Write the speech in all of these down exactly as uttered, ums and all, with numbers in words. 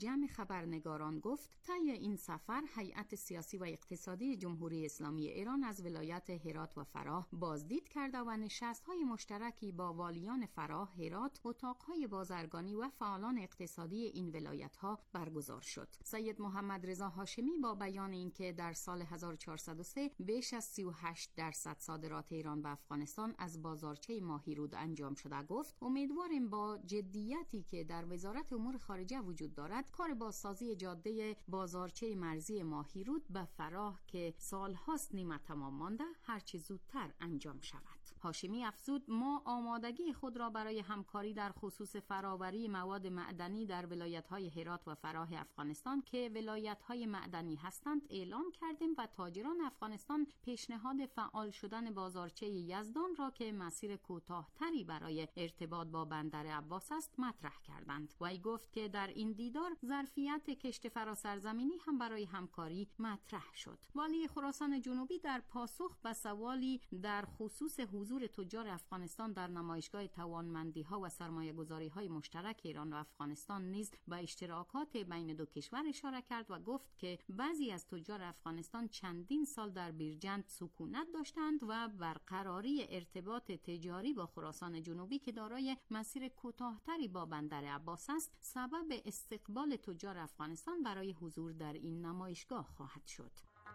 جمع خبرنگاران گفت طی این سفر هیئت سیاسی و اقتصادی جمهوری اسلامی ایران از ولایت هرات و فراه بازدید کرده و نشست‌های مشترکی با والیان فراه، هرات، اتاق‌های بازرگانی و فعالان اقتصادی این ولایت‌ها برگزار شد. سید محمد رضا هاشمی با بیان اینکه در سال هزار و چهارصد و سه بیش از سی و هشت درصد صادرات ایران به افغانستان از بازارچه ماهیرود انجام شده گفت امیدواریم با جدیتی که در وزارت امور خارجه وجود دارد کار بازسازی جاده بازارچه مرزی ماهیرود به فراه که سالهاست نیمه تمام مانده هرچه زودتر انجام شود. هاشمی افزود ما آمادگی خود را برای همکاری در خصوص فراوری مواد معدنی در ولایت‌های هرات و فراه افغانستان که ولایت‌های معدنی هستند اعلام کردیم و تاجران افغانستان پیشنهاد فعال شدن بازارچه یزدان را که مسیر کوتاه‌تری برای ارتباط با بندر عباس است مطرح کردند. وی گفت که در این دیدار ظرفیت کشت فراسرزمینی هم برای همکاری مطرح شد. والی خراسان جنوبی در پاسخ به سوالی در خصوص حضور تجار افغانستان در نمایشگاه توانمندی‌ها و سرمایه‌گذاری‌های مشترک ایران و افغانستان نیز به اشتراکات بین دو کشور اشاره کرد و گفت که بعضی از تجار افغانستان چندین سال در بیرجند سکونت داشتند و برقراری ارتباط تجاری با خراسان جنوبی که دارای مسیر کوتاه‌تری با بندر عباس است سبب استقبال تجار افغانستان برای حضور در این نمایشگاه خواهد شد.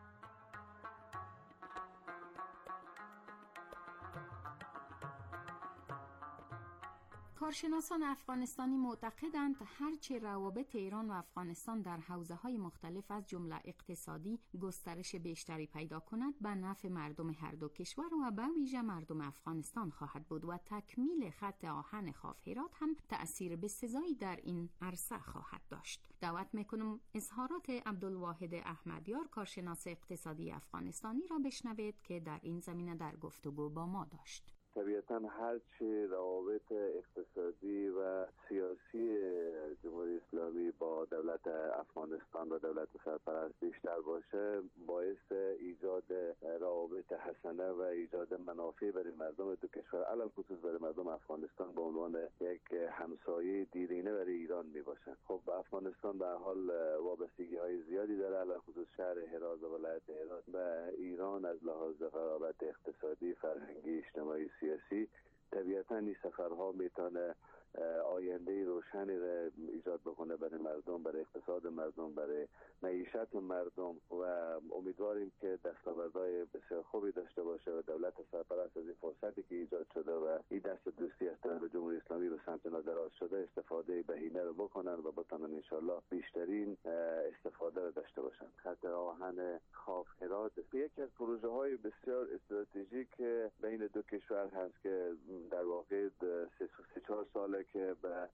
کارشناسان افغانستانی معتقدند هرچه روابط ایران و افغانستان در حوزه‌های مختلف از جمله اقتصادی گسترش بیشتری پیدا کند به نفع مردم هر دو کشور و به ویژه مردم افغانستان خواهد بود و تکمیل خط آهن خاف هرات هم تأثیر بسزایی در این عرصه خواهد داشت. دعوت میکنم اظهارات عبدالواحد احمدیار کارشناس اقتصادی افغانستانی را بشنوید که در این زمینه در گفتگو با ما داشت. طبیعتاً هرچی روابط اقتصادی و سیاسی جمهوری اسلامی با دولت افغانستان و دولت سرپرست بیشتر باشه باعث ایجاد روابط حسنه و ایجاد منافع برای مردم دو کشور علل خصوص برای مردم افغانستان به عنوان یک همسایه دیرینه برای ایران می باشه. خب افغانستان به حال وابستگی های زیادی داره علل خصوص شهر هرات و ولایت هرات به ایران از لحاظ قرابت اقتصادی، فرهنگی، اجتماعی، سیاسی. طبیعتا این سفرها میتونه آینده روشنی را ایجاد بکنه برای مردم، برای اقتصاد مردم، برای معیشت مردم و امیدواریم که دستاوردهای بسیار خوبی داشته باشه و دولت سرپرست از این فرصتی که ایجاد شده و این دست دوستی از طرف جمهوری اسلامی به سمت دراز شده استفاده بهینه رو بکنن و بتونن انشالله بیشترین استفاده رو داشته باشن. خط آهن خاف هرات یکی از پروژه های بسیار استراتژیک بین دو کشور هست که در واقع سه چهار ساله که به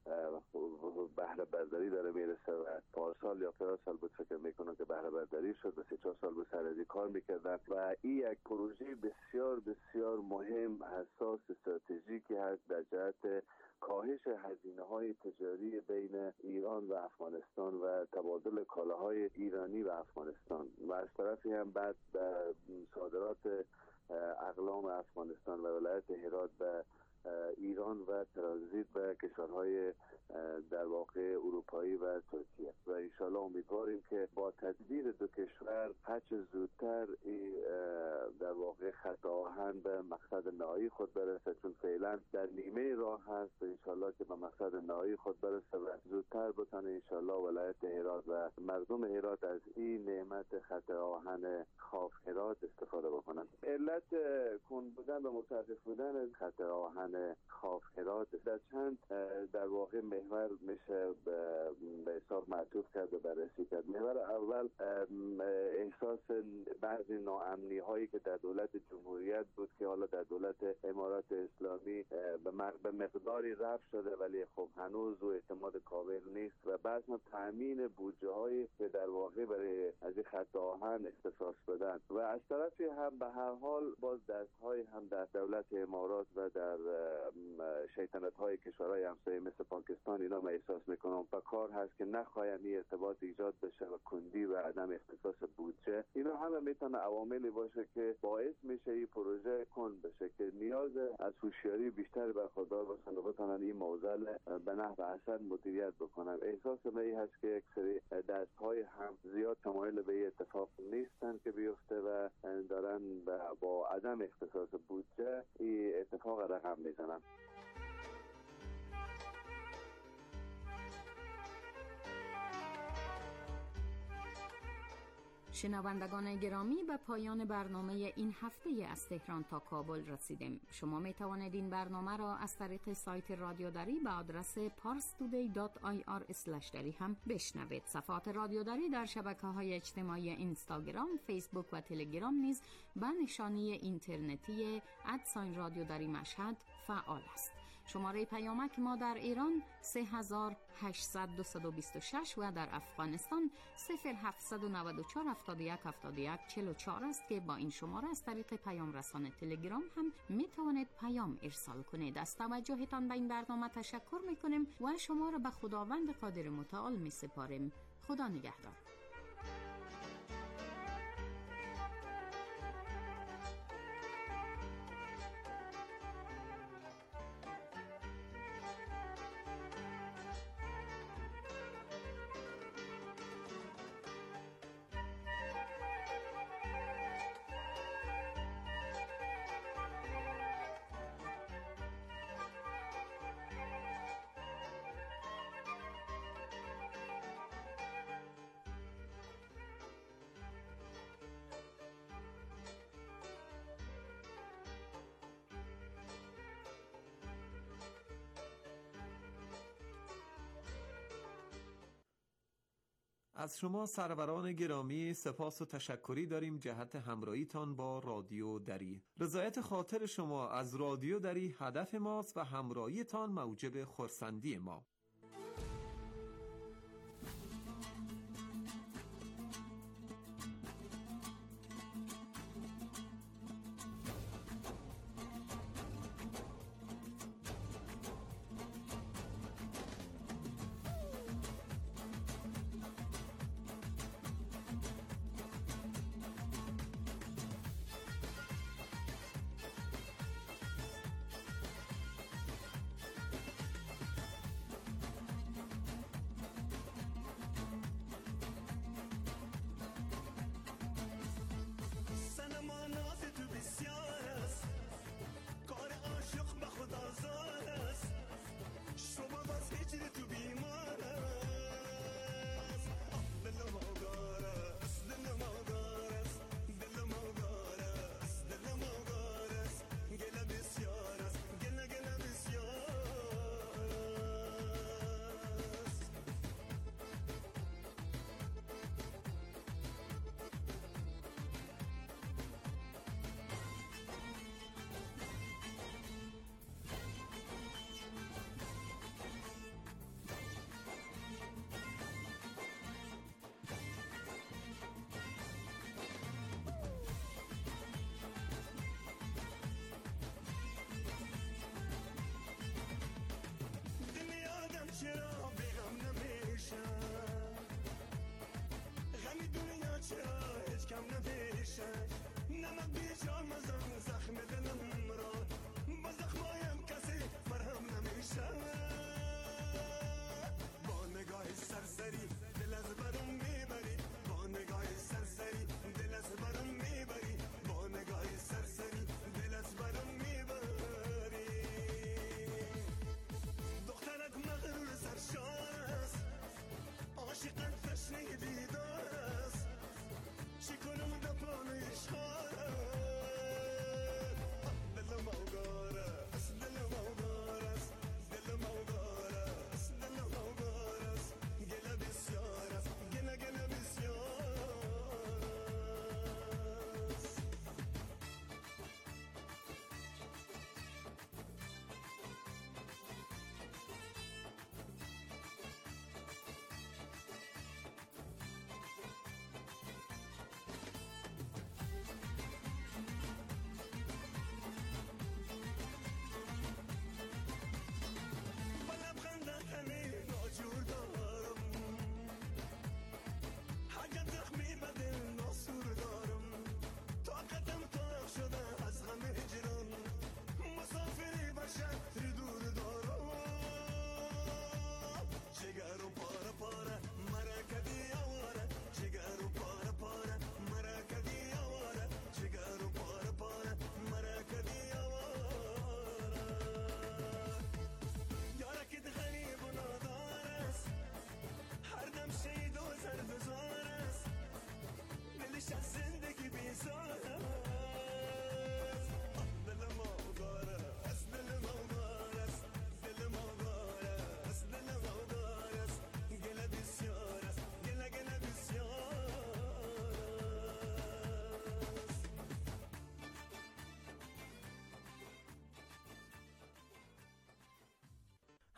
بهره برداری داره میرسه و پارسال یا پنج سال بود فکر میکنم که بهره برداری شد و سه چهار سال بود سرازی کار میکردن و این یک پروژه بسیار بسیار مهم، حساس، استراتژیکی هست در جهت کاهش هزینه های تجاری بین ایران و افغانستان و تبادل کالاهای ایرانی و افغانستان و از طرفی هم بعد صادرات اقلام افغانستان و ولایت هرات به ایران و ترانزیت به کشورهای در واقع اروپایی و ترکیه و انشالله امیدواریم که با تدبیر دو کشور هرچه زودتر در واقع خط آهن به مقصد نهایی خود برسه، چون فعلا در نیمه راه هست و انشالله که به مقصد نهایی خود برسه و زودتر بتونه انشالله ولایت هرات و مردم هرات از این نعمت خط آهن خاف هرات استفاده بکنن. علت کن بودن و متعرف بودن از خط آهن خاف هرات در چند در واقع محور میشه به حساب معطوف کرد و بررسی کرد. محور اول احساس بعضی ناامنی هایی که در دولت جمهوریت بود که حالا در دولت امارات اسلامی به مقداری رفع شده ولی خب هنوز و اعتماد کامل نیست و بعض هم تامین بودجه هایی که در واقع برای از این خط آهن اختصاص بدن و از طرفی هم به هر حال باز دست های هم در دولت امارات و در شیطنت های کشورهای همسایه مثل پاکستان اینا ما احساس میکنم و کار هست که نخ بخوای این ارتباط ایجاد بشه و کندی و عدم اختصاص بودجه، اینا همه میتونه عواملی باشه که باعث میشه این پروژه کند بشه که نیاز از هوشیاری بیشتر برخوردار باشن و بتونن این موضوع به نحو احسن مدیریت بکنن. احساس من هست که یک سری دستهای هم زیاد تمایل به این اتفاق نیستن که بیفته و دارن با عدم اختصاص بودجه این اتفاق رقم میزنن. شنوندگان گرامی، به پایان برنامه این هفته از تهران تا کابل رسیدیم. شما می توانید این برنامه را از طریق سایت رادیو دری به آدرس پارس تودی دات آی آر اسلش دری هم بشنوید. صفحات رادیو دری در شبکه‌های اجتماعی اینستاگرام، فیسبوک و تلگرام نیز به نشانی اینترنتی ادساین رادیو دری مشهد فعال است. شماره پیامک ما در ایران سه هزار و هشتصد و دویست و بیست و شش و در افغانستان صفر هفتصد و نود و چهار هفتاد و یک هفتاد و یک چهل و چهار است که با این شماره از طریق پیام رسان تلگرام هم می توانید پیام ارسال کنید. از توجهتان به این برنامه تشکر می کنیم و شما را به خداوند قادر متعال می سپاریم. خدا نگهدار. از شما سروران گرامی سپاس و تشکری داریم جهت همراهیتان با رادیو دری. رضایت خاطر شما از رادیو دری هدف ماست و همراهیتان موجب خرسندی ما. دل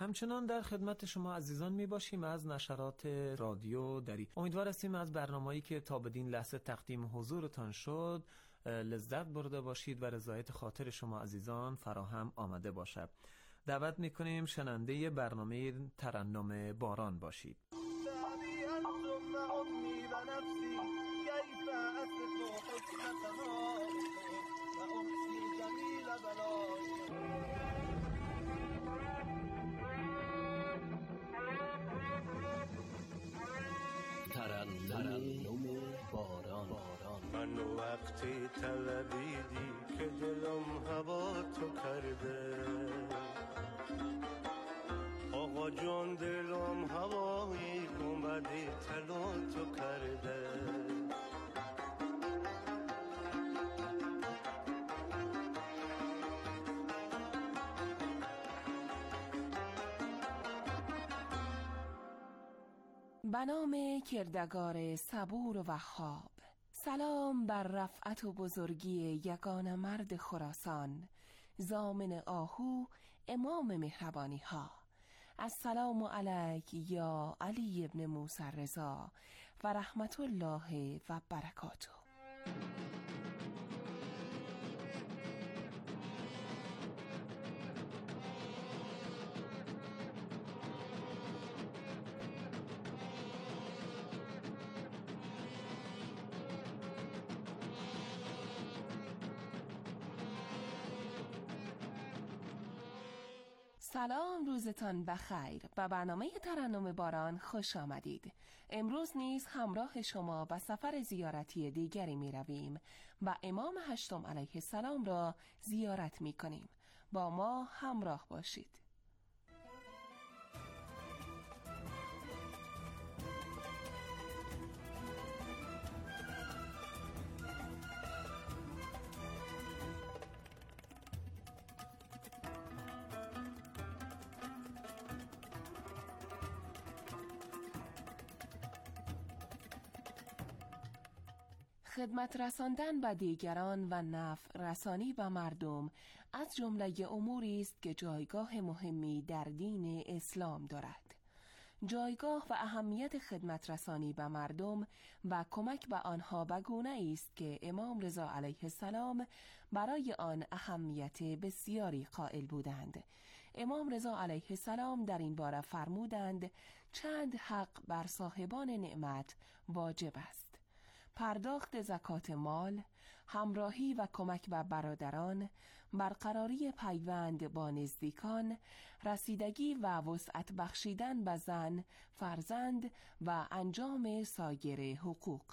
همچنان در خدمت شما عزیزان می باشیم از نشرات رادیو دری. امیدوار هستیم از برنامه‌ای که تا بدین لحظه تقدیم حضورتان شد لذت برده باشید و رضایت خاطر شما عزیزان فراهم آمده باشد. دعوت می‌کنیم شنونده برنامه ترنم باران باشید. ترنم باران. من وقتی طلبیدی که دلم هوا تو کرده، آقا جان دلم هوایی گنبدی طلا تو کرده. به نام کردگار صبور و وهاب، سلام بر رفعت و بزرگی یگانه مرد خراسان، ضامن آهو امام مهربانی ها. السلام علیک یا علی ابن موسی رضا و رحمت الله و برکاته. سلام، روزتان بخیر. به برنامه ترنم باران خوش آمدید. امروز نیز همراه شما به سفر زیارتی دیگری می رویم و امام هشتم علیه السلام را زیارت می کنیم. با ما همراه باشید. خدمت رساندن به دیگران و نفع رسانی به مردم از جمله اموری است که جایگاه مهمی در دین اسلام دارد. جایگاه و اهمیت خدمت رسانی به مردم و کمک به آنها به گونه است که امام رضا علیه السلام برای آن اهمیت بسیاری قائل بودند. امام رضا علیه السلام در این باره فرمودند چند حق بر صاحبان نعمت واجب است: پرداخت زکات مال، همراهی و کمک به برادران، برقراری پیوند با نزدیکان، رسیدگی و وسعت بخشیدن به زن، فرزند و انجام سایر حقوق.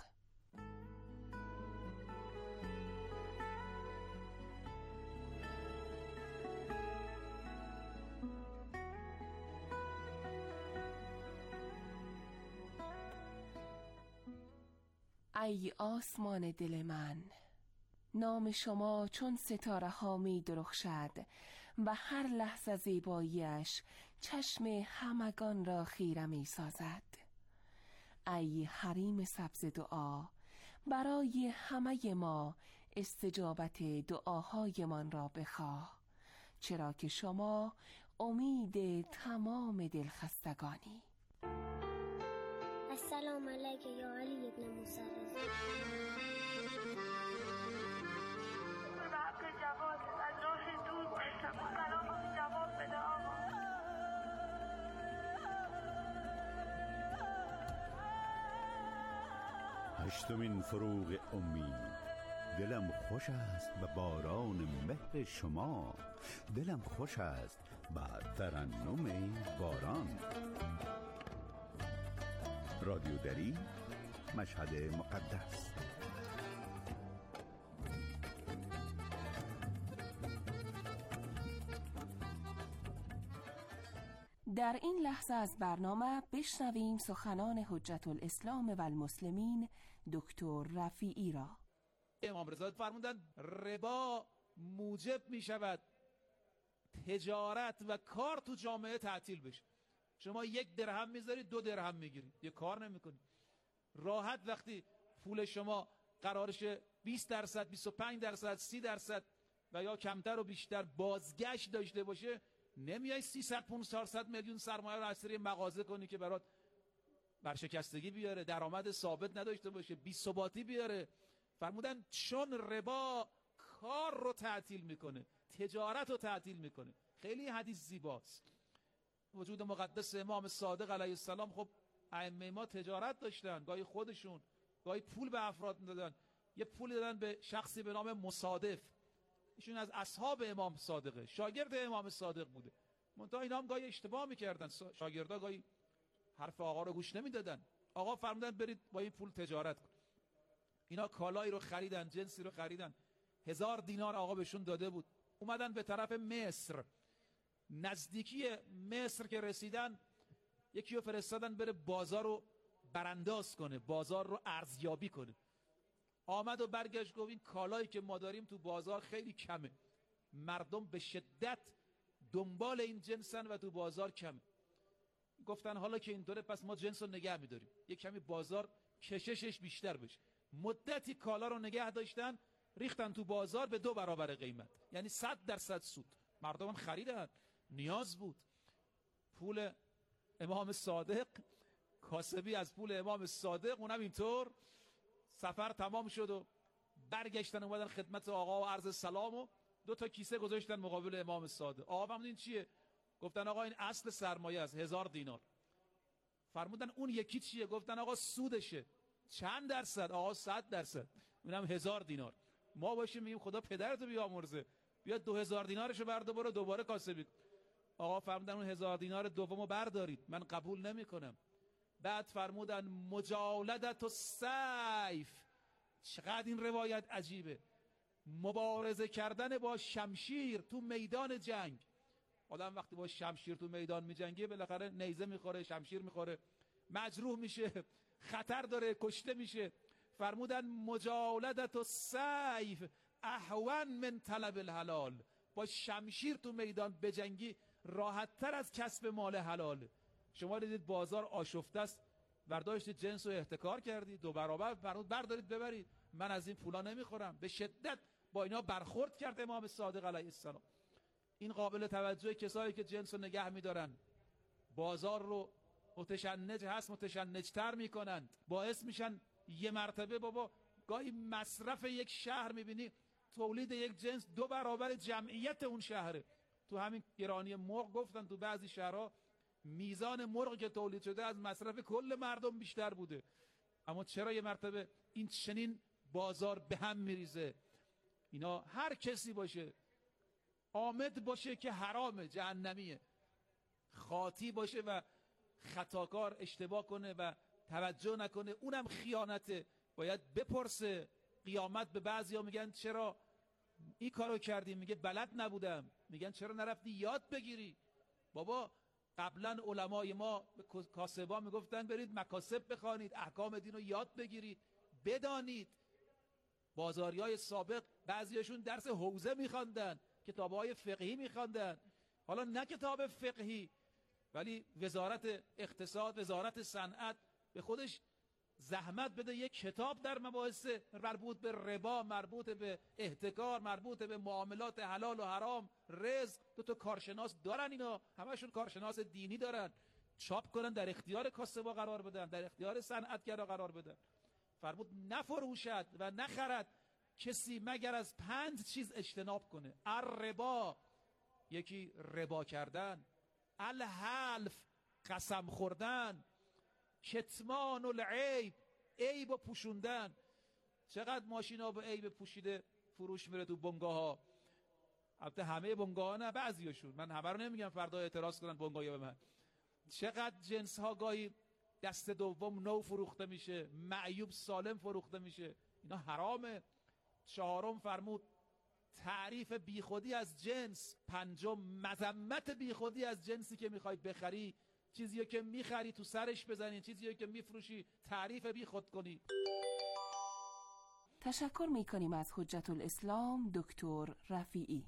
ای آسمان دل من، نام شما چون ستاره ها می درخشد و هر لحظه زیباییش چشم همگان را خیره می سازد. ای حریم سبز دعا، برای همه ما استجابت دعاهایمان را بخواه، چرا که شما امید تمام دلخستگانی. السلام علیک یا علی ابن موسی رضا. به حق جواد از راه دور باشم، سلام جواب بده آقا. هشتمین فروغ امید. دلم خوش است به باران مهر شما، دلم خوش است به ترنم باران. رادیو دری، مشهد مقدس. در این لحظه از برنامه بشنویم سخنان حجت الاسلام و المسلمین دکتر رفیعی را. امام رضا فرمودند ربا موجب می شود تجارت و کار تو جامعه تعطیل بشه. شما یک درهم میذارید دو درهم میگیرید، یه کار نمیکنید. راحت وقتی پول شما قرارش بیست درصد، بیست و پنج درصد، سی درصد و یا کمتر و بیشتر بازگشت داشته باشه، نمیای سیصد پانصد چهارصد میلیون سرمایه رو از طریق مغازه کنی که برات برشکستگی بیاره، درآمد ثابت نداشته باشه، بی‌ثباتی بیاره. فرمودن چون ربا کار رو تعطیل میکنه، تجارت رو تعطیل میکنه. خیلی حدیث زیباست. وجود مقدس امام صادق علیه السلام، خب ائمه ما تجارت داشتن، گاهی خودشون، گاهی پول به افراد میدادن. یه پول دادن به شخصی به نام مصادف، ایشون از اصحاب امام صادقه، شاگرد امام صادق بوده. منتها اینا هم گاهی اشتباه میکردن، شاگردا گاهی حرف آقا رو گوش نمیدادن. آقا فرمودن برید با این پول تجارت کن. اینا کالایی رو خریدن، جنسی رو خریدن، هزار دینار آقا بهشون داده بود. اومدن به طرف مصر. نزدیکی مصر که رسیدن، یکی رو فرستادن بره بازار رو برانداز کنه، بازار رو ارزیابی کنه. آمد و برگشت گفت این کالایی که ما داریم تو بازار خیلی کمه، مردم به شدت دنبال این جنسن و تو بازار کمه. گفتن حالا که اینطوره پس ما جنس رو نگه میداریم، یک کمی بازار کششش بیشتر بشه. مدتی کالا رو نگه داشتن، ریختن تو بازار به دو برابر قیمت، یعنی صد درصد سود. مردم خریدن، نیاز بود. پول امام صادق، کاسبی از پول امام صادق، اونم اینطور. سفر تمام شد و برگشتن اومدن خدمت آقا و عرض سلام و دو تا کیسه گذاشتن مقابل امام صادق. آقا فرمودین چیه؟ گفتن آقا این اصل سرمایه است، هزار دینار. فرمودن اون یکی چیه؟ گفتن آقا سودشه. چند درصد؟ آقا صد درصد. اونم هزار دینار. ما باشیم میگیم خدا پدرتو بیامرزه، بیا دو هزار دینارشو بردا برو دوباره کاسبی. آقا فرمودن اون هزار دینار دومو بردارید، من قبول نمی کنم. بعد فرمودن مجالدت و سیف. چقدر این روایت عجیبه. مبارزه کردن با شمشیر تو میدان جنگ. آدم وقتی با شمشیر تو میدان میجنگه بالاخره نیزه میخوره، شمشیر میخوره، مجروح میشه، خطر داره، کشته میشه. فرمودن مجالدت و سیف اهون من طلب الحلال. با شمشیر تو میدان بجنگی راحت تر از کسب مال حلال. شما دیدید بازار آشفته است، برداشتید جنس رو احتکار کردید، دو برابر بردارید ببرید، من از این پولا نمیخورم. به شدت با اینا برخورد کرد امام صادق علیه السلام. این قابل توجه کسایی که جنس رو نگه میدارن، بازار رو متشنج هست متشنجتر میکنند، باعث میشن یه مرتبه بابا گاهی مصرف یک شهر میبینی تولید یک جنس دو برابر جمعیت اون شهره. تو همین گرانی مرغ گفتن تو بعضی شهرها میزان مرغ که تولید شده از مصرف کل مردم بیشتر بوده. اما چرا یه مرتبه این چنین بازار به هم میریزه؟ اینا هر کسی باشه، عامد باشه که حرامه، جهنمیه، خاطی باشه و خطاکار اشتباه کنه و توجه نکنه، اونم خیانته. باید بپرسه. قیامت به بعضیا میگن چرا این کارو کردی؟ میگه بلد نبودم. میگن چرا نرفتی یاد بگیری؟ بابا قبلا علمای ما به کاسبا میگفتن برید مکاسب بخوانید، احکام دین رو یاد بگیرید، بدانید. بازاریای سابق بعضیشون درس حوزه میخواندن، کتابهای فقهی میخواندن. حالا نه کتاب فقهی، ولی وزارت اقتصاد، وزارت صنعت به خودش زحمت بده یک کتاب در مباحث مربوط به ربا، مربوط به احتکار، مربوط به معاملات حلال و حرام، رزق. دو تا کارشناس دارن، اینا همشون کارشناس دینی دارن، چاپ کنن، در اختیار کاسبا قرار بدن، در اختیار صنعتگرا قرار بدن. فرمود نفروشد و نخرد کسی مگر از پنج چیز اجتناب کنه. الربا، یکی ربا کردن، الحلف، قسم خوردن، کتمان العیب، عیب و پوشوندن. چقدر ماشینا به عیب پوشیده فروش میره تو بنگاه ها. البته همه بنگاه ها نه، بعضیاشون، من همه رو نمیگم فردا اعتراض کنن بنگاه به من. چقدر جنس ها گاهی دست دوم نو فروخته میشه، معیوب سالم فروخته میشه. اینا حرامه. چهارم فرمود تعریف بیخودی از جنس. پنجم مذمت بیخودی از جنسی که میخوای بخری. چیزیه که میخری تو سرش بزنی، چیزیه که میفروشی تعریف بیخود کنی. تشکر میکنیم از حجت الاسلام دکتر رفیعی.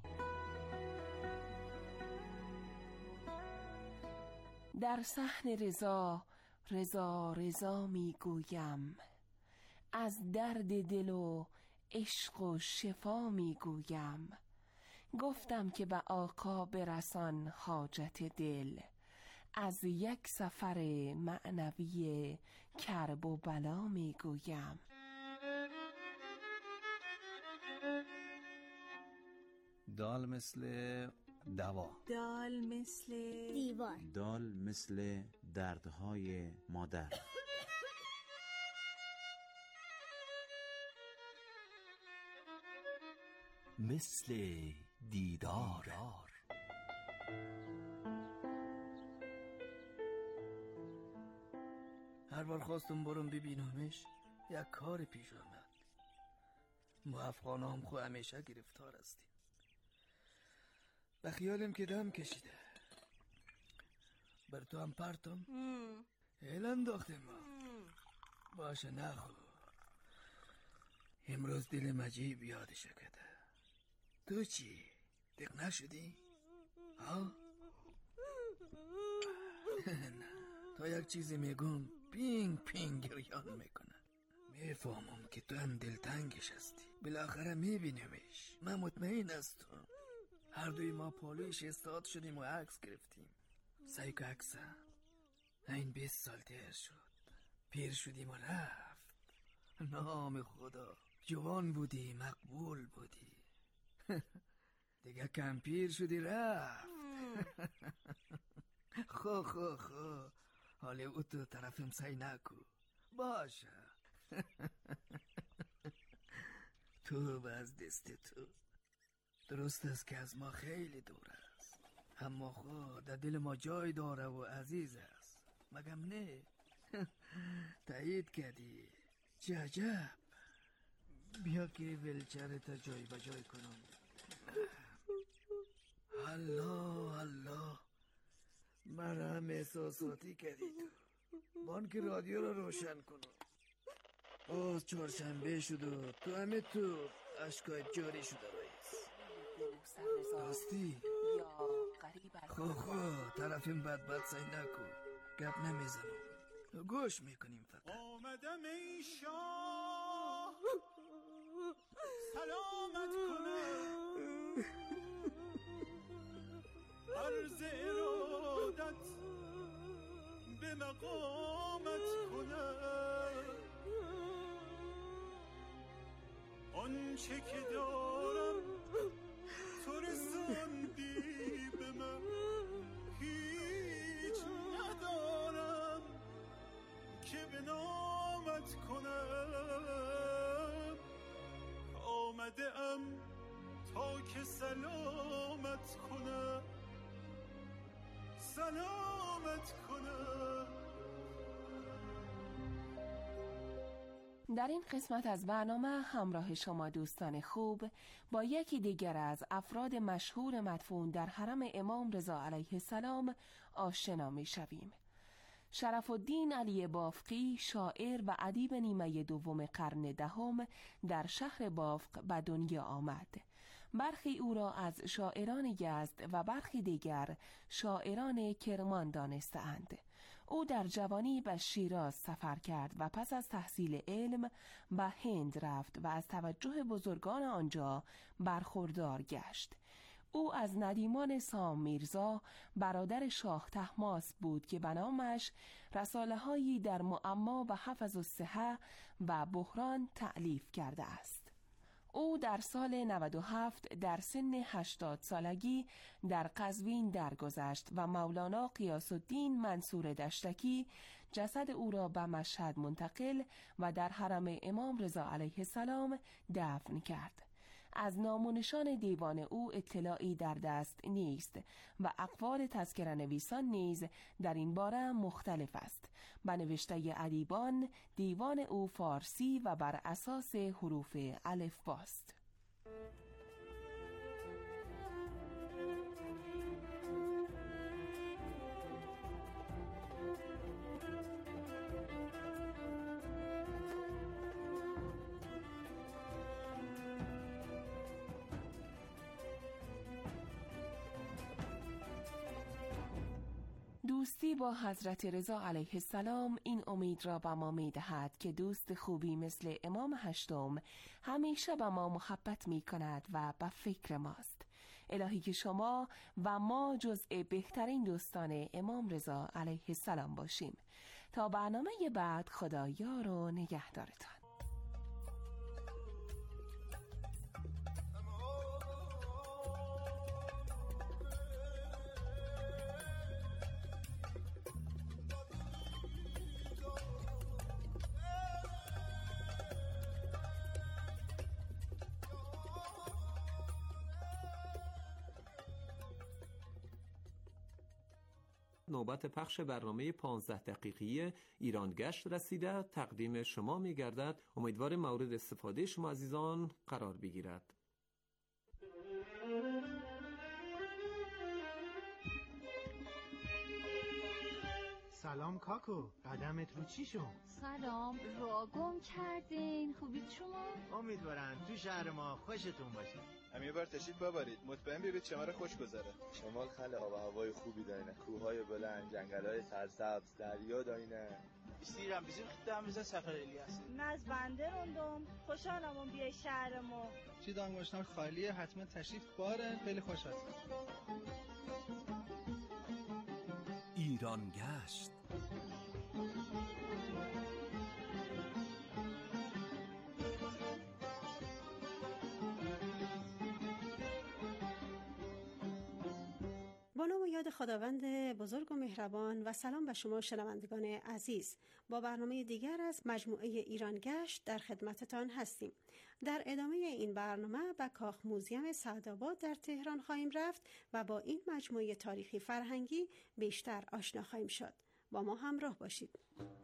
در صحن رضا رضا رضا میگویم، از درد دل و عشق و شفا میگویم. گفتم که به آقا برسان حاجت دل، از یک سفر معنوی کرب و بلا می گویم. دال مثل دوا، دال مثل دیوار، دال مثل دردهای مادر، مثل دیدار. هر بار خواستم برم ببینمش یک کار پیش آمد. ما افغان هم خو همیشه گرفتار هستیم. به خیالم که دم کشیده بر تو هم پرتم هل انداختم ما. باشه نخو، امروز دل مجیب یادش کده. تو چی؟ دق نشدی؟ ها؟ نه، تا یک چیزی میگم پینگ پینگ گریان میکنه. میفهمم که تو هم دلتنگش هستی، بالاخره میبینیمش. من مطمئن هستم هر دوی ما پالویش استاد شدیم و عکس گرفتیم. سعی که عکسه این بیست سال تیر شد، پیر شدیم و رفت. نام خدا، جوان بودی، مقبول بودی. دیگه کم پیر شدی رفت. خو خو خو حالی او تو طرفم سعی نکو. باشه. تو باز دست تو. درست است که از ما خیلی دور است، اما خود در دل ما جای داره و عزیز است. مگم نه؟ تایید کردی. چه عجب. بیا که ولچره تا جای بجای کنم. الله الله، من هم احساساتی کردی تو. بانک رادیو رو روشن کنم. باز چهارشنبه شد و تو همه تو اشکای جاری شده رئیس. راستی؟ خو خو طرفیم بد بد سعی نکن، گپ نمیزنم، گوش میکنیم فقط. آمدم ای شاه سلامت کنم، عرض ارادت به مقامت کنم. آنچه که دارم تو رساندی به من، هیچ ندارم که به نامت کنم. آمده ام تا که سلامت کنم، سلامت کنم. در این قسمت از برنامه همراه شما دوستان خوب با یکی دیگر از افراد مشهور مدفون در حرم امام رضا علیه السلام آشنا می شویم. شرف الدین علی بافقی، شاعر و ادیب نیمه دوم قرن دهم، در شهر بافق به دنیا آمد. برخی او را از شاعران یزد و برخی دیگر شاعران کرمان دانسته‌اند. او در جوانی به شیراز سفر کرد و پس از تحصیل علم به هند رفت و از توجه بزرگان آنجا برخوردار گشت. او از ندیمان سام میرزا برادر شاه طهماسب بود که به نامش رساله‌هایی در معما و حفظ الصحه و بحران تألیف کرده است. او در سال نود و هفت در سن هشتاد سالگی در قزوین درگذشت و مولانا غیاث الدین منصور دشتکی جسد او را به مشهد منتقل و در حرم امام رضا علیه السلام دفن کرد. از نام و نشان دیوان او اطلاعی در دست نیست و اقوال تذکره نویسان نیز در این باره مختلف است. به نوشته ادیبان دیوان او فارسی و بر اساس حروف الفباست. دوستی با حضرت رضا علیه السلام این امید را به ما می دهد که دوست خوبی مثل امام هشتم همیشه به ما محبت می کند و به فکر ماست. الهی که شما و ما جزء بهترین دوستان امام رضا علیه السلام باشیم. تا برنامه بعد، خدا یار و نگهدارتان. نوبت پخش برنامه پانزده دقیقه‌ای ایران گشت رسیده. تقدیم شما می‌گردد. امیدوارم مورد استفاده شما عزیزان قرار بگیرد. سلام کاکو، قدمت رو چی شد؟ سلام، راه گم کردین. خوبید شما؟ امیدوارم تو شهر ما خوشتون باشه. هم یه بار تشریف ببرید، مطمئن ببینید شما رو خوش گذره. شمال خیلی آب و هوای خوبی داره، کوههای بلند، جنگل‌های سرسبز، دریا داینه. استیرم bizim خدامıza سفر الیاس. ناز بنده روندم، خوشحالم بیای شهر ما. چی دانگوشنار خالیه، حتما تشریف بارن، خیلی خوش هستم. ایران گشت. با نام و یاد خداوند بزرگ و مهربان و سلام به شما شنوندگان عزیز. با برنامه دیگر از مجموعه ایران گشت در خدمتتان هستیم. در ادامه این برنامه به کاخ موزیم سعدآباد در تهران خواهیم رفت و با این مجموعه تاریخی فرهنگی بیشتر آشنا خواهیم شد. با ما همراه باشید.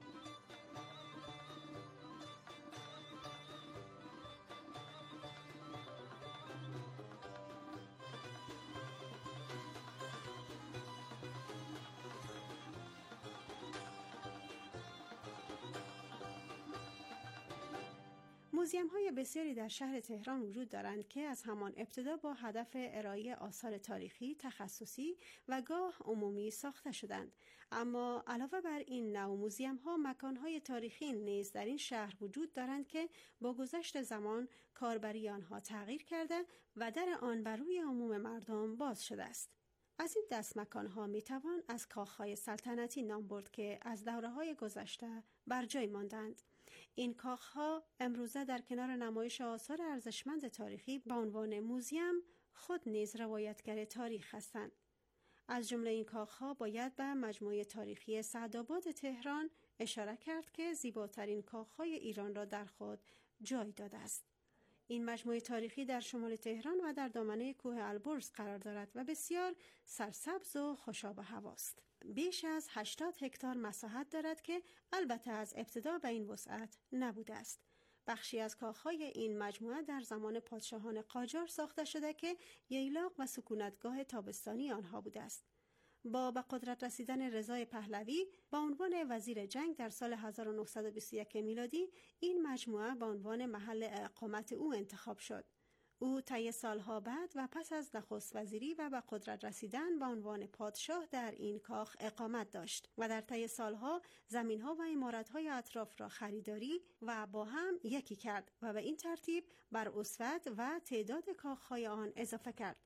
موزیم‌های بسیاری در شهر تهران وجود دارند که از همان ابتدا با هدف ارائه آثار تاریخی، تخصصی و گاه عمومی ساخته شدند. اما علاوه بر این نوع موزیم‌ها، مکان‌های تاریخی نیز در این شهر وجود دارند که با گذشت زمان کاربری آنها تغییر کرده و در آن بر روی عموم مردم باز شده است. از این دست مکان‌ها می‌توان از کاخ‌های سلطنتی نام برد که از دوره‌های گذشته بر جای ماندند. این کاخ‌ها امروزه در کنار نمایش آثار ارزشمند تاریخی با عنوان موزیم خود نیز روایتگر تاریخ هستند. از جمله این کاخ‌ها باید به مجموعه تاریخی سعدآباد تهران اشاره کرد که زیباترین کاخ‌های ایران را در خود جای داده است. این مجموعه تاریخی در شمال تهران و در دامنه کوه البرز قرار دارد و بسیار سرسبز و خوشاب و هواست. بیش از هشتاد هکتار مساحت دارد که البته از ابتدا به این وسعت نبوده است. بخشی از کاخهای این مجموعه در زمان پادشاهان قاجار ساخته شده که ییلاق و سکونتگاه تابستانی آنها بوده است. با به قدرت رسیدن رضای پهلوی با عنوان وزیر جنگ در سال هزار و نهصد و بیست و یک میلادی این مجموعه به عنوان محل اقامت او انتخاب شد. او طی سالها بعد و پس از نخست وزیری و به قدرت رسیدن به عنوان پادشاه در این کاخ اقامت داشت و در طی سالها زمین‌ها و عمارت‌های اطراف را خریداری و با هم یکی کرد و به این ترتیب بر اسوت و تعداد کاخ‌های آن اضافه کرد.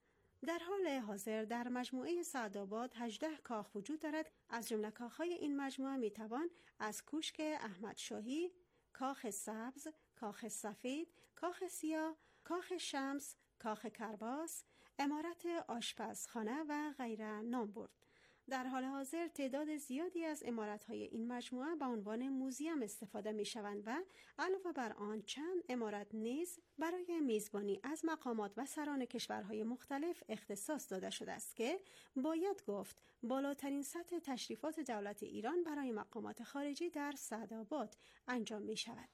در حال حاضر در مجموعه سعدآباد هجده کاخ وجود دارد. از جمله کاخ‌های این مجموعه می‌توان از کوشک احمد شاهی، کاخ سبز، کاخ سفید، کاخ سیاه، کاخ شمس، کاخ کرباس، عمارت آشپزخانه و غیره نام برد. در حال حاضر تعداد زیادی از عمارت‌های این مجموعه به عنوان موزیم استفاده می‌شوند و علاوه بر آن چند عمارت نیز برای میزبانی از مقامات و سران کشورهای مختلف اختصاص داده شده است که باید گفت بالاترین سطح تشریفات دولت ایران برای مقامات خارجی در سعدآباد انجام می‌شود.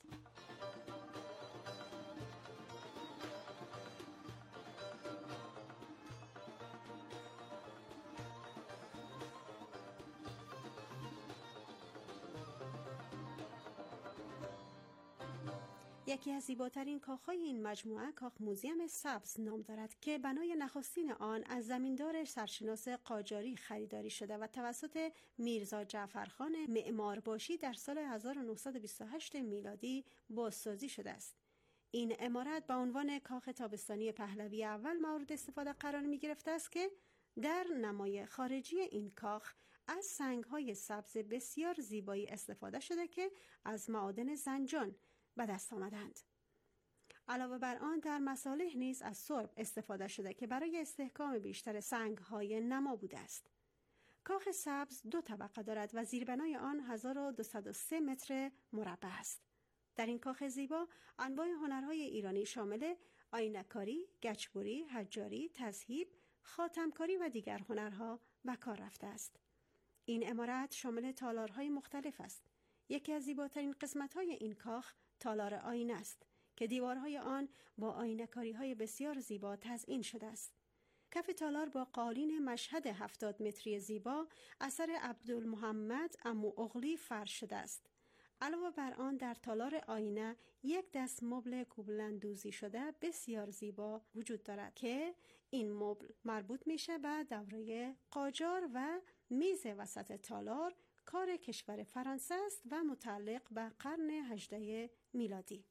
یکی از زیباترین کاخ‌های این مجموعه کاخ موزیم سبز نام دارد که بنای نخستین آن از زمیندار سرشناس قاجاری خریداری شده و توسط میرزا جعفرخان معمارباشی در سال هزار و نهصد و بیست و هشت میلادی بازسازی شده است. این عمارت با عنوان کاخ تابستانی پهلوی اول مورد استفاده قرار می گرفته است که در نمای خارجی این کاخ از سنگ‌های سبز بسیار زیبایی استفاده شده که از معادن زنجان به دست آمدند. علاوه بر آن در مصالح نیز از سرب استفاده شده که برای استحکام بیشتر سنگ‌های نما بوده است. کاخ سبز دو طبقه دارد و زیربنای آن هزار و دویست و سه متر مربع است. در این کاخ زیبا انواع هنرهای ایرانی شامل آینه‌کاری، گچبری، حجاری، تذهیب، خاتمکاری و دیگر هنرها به کار رفته است. این عمارت شامل تالارهای مختلف است. یکی از زیباترین قسمت‌های این کاخ تالار آینه است که دیوارهای آن با آینه‌کاری‌های بسیار زیبا تزیین شده است. کف تالار با قالین مشهد هفتاد متری زیبا اثر عبدالمحمد عمو اغلی فرش شده است. علاوه بر آن در تالار آینه یک دست مبل کوبلندوزی شده بسیار زیبا وجود دارد که این مبل مربوط میشه به دوره قاجار و میز وسط تالار کار کشور فرانسه است و متعلق به قرن هجدهم میلادی.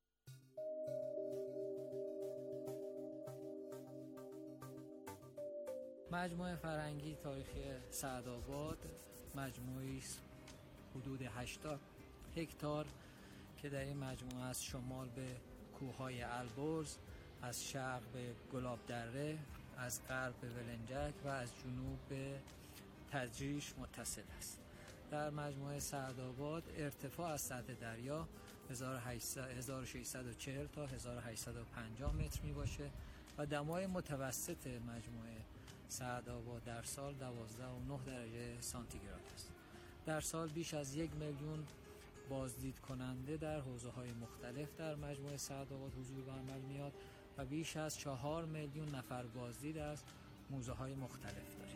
مجموعه فرهنگی تاریخی سعدآباد مجموعی حدود هشتاد هکتار که در این مجموعه از شمال به کوههای البرز، از شرق به گلاب دره، از غرب به ولنجک و از جنوب به تجریش متصل است. در مجموعه سعدآباد ارتفاع از سطح دریا هزار و ششصد و چهل تا هزار و هشتصد و پنجاه متر می باشه و دمای متوسط مجموعه سعدآباد در سال دوازده و نه درجه سانتیگراد است. در سال بیش از یک میلیون بازدید کننده در حوزه‌های مختلف در مجموعه سعدآباد حضور به عمل میاد و بیش از چهار میلیون نفر بازدید از موزه‌های مختلف داریم.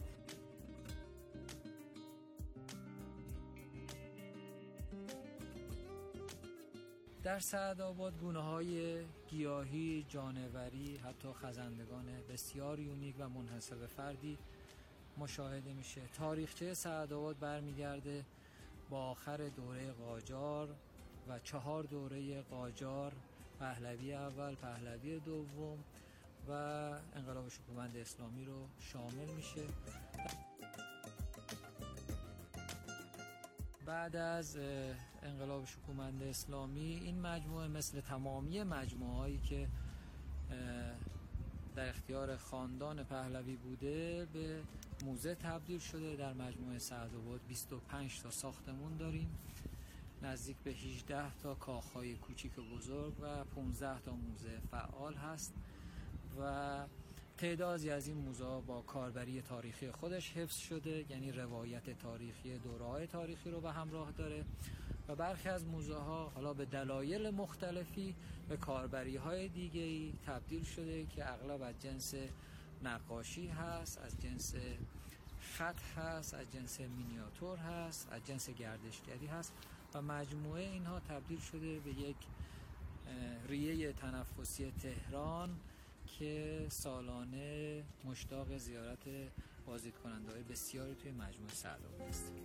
در سعدآباد گونه‌های گیاهی، جانوری، حتی خزندگان بسیار یونیک و منحصر به فردی مشاهده میشه. تاریخچه سعدآباد برمیگرده با آخر دوره قاجار و چهار دوره قاجار، پهلوی اول، پهلوی دوم و انقلاب شکوهمند اسلامی رو شامل میشه. بعد از انقلاب شکوهمند اسلامی این مجموعه مثل تمامی مجموعه‌هایی که در اختیار خاندان پهلوی بوده به موزه تبدیل شده. در مجموعه سعدآباد بیست و پنج تا ساختمون داریم، نزدیک به هجده تا کاخهای کوچیک و بزرگ و پانزده تا موزه فعال هست و تعدادی از این موزه‌ها با کاربری تاریخی خودش حفظ شده، یعنی روایت تاریخی دوره‌های تاریخی رو به همراه داره و برخی از موزه‌ها حالا به دلایل مختلفی به کاربری‌های دیگه‌ای تبدیل شده که اغلب از جنس نقاشی هست، از جنس خط هست، از جنس مینیاتور هست، از جنس گردشگری هست و مجموعه اینها تبدیل شده به یک ریه تنفسی تهران که سالانه مشتاق زیارت بازدید کننده‌های بسیاری توی مجموعه سعدآباد است.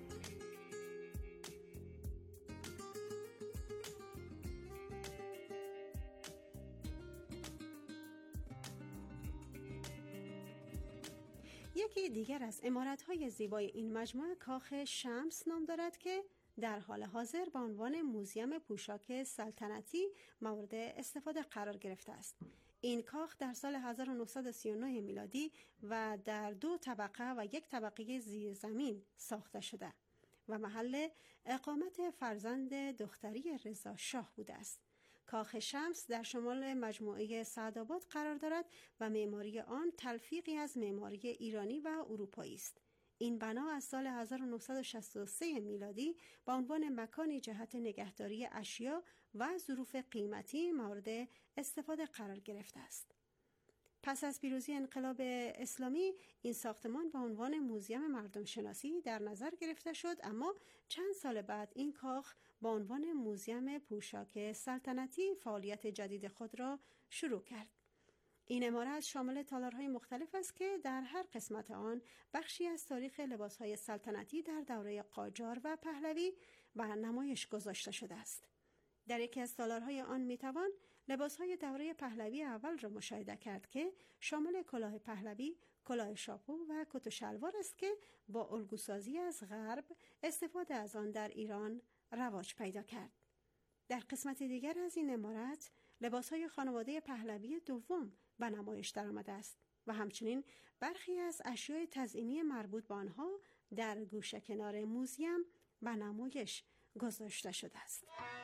یکی دیگر از عمارت‌های زیبای این مجموعه کاخ شمس نام دارد که در حال حاضر به عنوان موزیم پوشاک سلطنتی مورد استفاده قرار گرفته است. این کاخ در سال هزار و نهصد و سی و نه میلادی و در دو طبقه و یک طبقه زیرزمین ساخته شده و محل اقامت فرزند دختری رضا شاه بوده است. کاخ شمس در شمال مجموعه سعدآباد قرار دارد و معماری آن تلفیقی از معماری ایرانی و اروپایی است. این بنا از سال هزار و نهصد و شصت و سه میلادی با عنوان مکانی جهت نگهداری اشیا و ظروف قیمتی مورد استفاده قرار گرفته است. پس از پیروزی انقلاب اسلامی این ساختمان با عنوان موزیم مردم شناسی در نظر گرفته شد، اما چند سال بعد این کاخ با عنوان موزیم پوشاک سلطنتی فعالیت جدید خود را شروع کرد. این عمارت شامل تالارهای مختلف است که در هر قسمت آن بخشی از تاریخ لباسهای سلطنتی در دوره قاجار و پهلوی بر نمایش گذاشته شده است. در یکی از تالارهای آن میتوان لباسهای دوره پهلوی اول را مشاهده کرد که شامل کلاه پهلوی، کلاه شاپو و کت و شلوار است که با الگوسازی از غرب استفاده از آن در ایران رواج پیدا کرد. در قسمت دیگر از این عمارت لباسهای خانواده پهلوی دوم به نمایش درآمده است و همچنین برخی از اشیاء تزئینی مربوط به آنها در گوشه کنار موزیم به نمایش گذاشته شده است.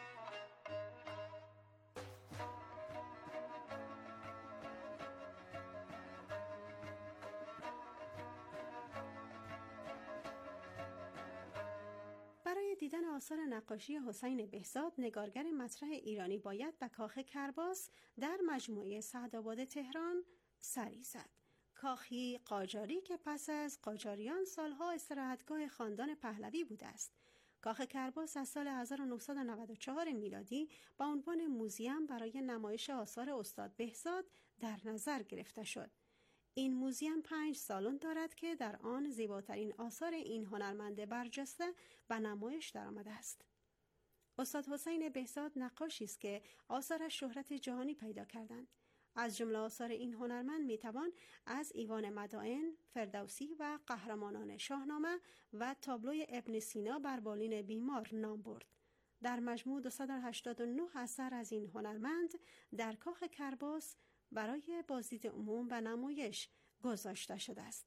برای دیدن آثار نقاشی حسین بهزاد، نگارگر مطرح ایرانی باید به کاخ کرباس در مجموعه سعدآباد تهران سری زد. کاخی قاجاری که پس از قاجاریان سالها استراحتگاه خاندان پهلوی بوده است. کاخ کرباس از سال هزار و نهصد و نود و چهار میلادی با عنوان موزیم برای نمایش آثار استاد بهزاد در نظر گرفته شد. این موزیم پنج سالن دارد که در آن زیباترین آثار این هنرمند برجسته به نمایش درآمده است. استاد حسین بهزاد نقاشی است که آثارش شهرت جهانی پیدا کردند. از جمله آثار این هنرمند میتوان از ایوان مدائن، فردوسی و قهرمانان شاهنامه و تابلوی ابن سینا بر بالین بیمار نام برد. در مجموع دویست و هشتاد و نه اثر از این هنرمند در کاخ کرباس برای بازدید عموم به نمایش گذاشته شده است.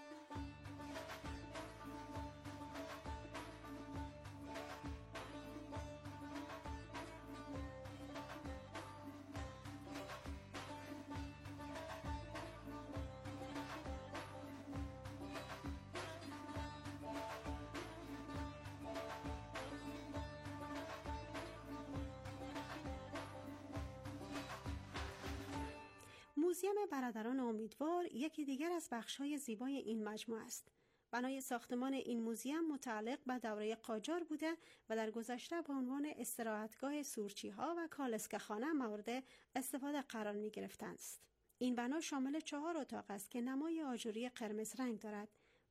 موزیم برادران امیدوار یکی دیگر از بخش‌های زیبای این مجموعه است. بنای ساختمان این موزیم متعلق به دوره قاجار بوده و در گذشته به عنوان استراحتگاه سورچی‌ها و کالسکه‌خانه مورد استفاده قرار می‌گرفتند است. این بنا شامل چهار اتاق است که نمای آجوری قرمز رنگ دارد